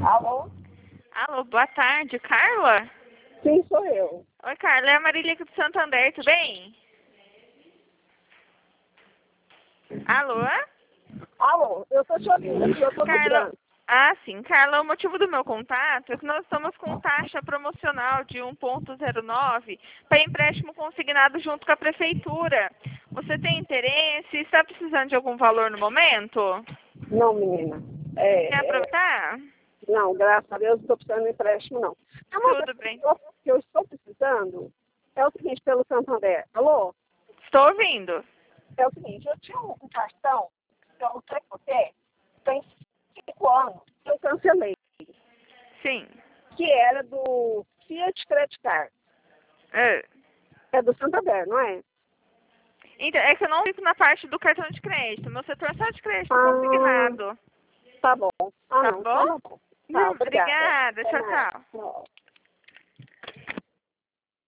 Alô? Alô, boa tarde, Carla? Sim, sou eu. Oi, Carla, é a Marília aqui do Santander, tudo bem? Alô? Alô, eu tô te ouvindo, aqui eu tô no Carla, trânsito. sim, Carla, o motivo do meu contato é que nós estamos com taxa promocional de 1,09 para empréstimo consignado junto com a prefeitura. Você tem interesse? Está precisando de algum valor no momento? Não, menina. Quer aproveitar? Não, graças a Deus, não estou precisando de empréstimo, não. É uma Tudo bem. coisa que eu estou precisando é o seguinte, pelo Santander. Alô? Estou ouvindo. É o seguinte, eu tinha um cartão, que eu não sei porquê, tem 5 anos, que eu cancelei, Sim. que era do Fiat Credit Card. É. É do Santander, não é? Então, é que eu não fico na parte do cartão de crédito. Meu setor é só de crédito Ah, consignado. tá bom. Ah, Tá não, então bom? tá bom. Tá, obrigada. Obrigada. Até Tchau, mais. tchau. Tchau.